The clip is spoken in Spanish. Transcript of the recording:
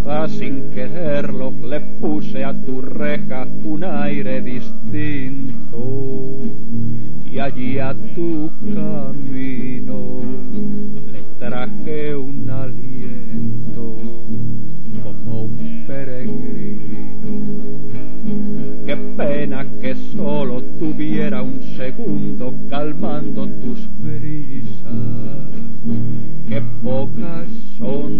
quizás sin quererlo le puse a tu reja un aire distinto, y allí a tu camino le traje un aliento como un peregrino. Qué pena que solo tuviera un segundo calmando tus prisas, qué pocas son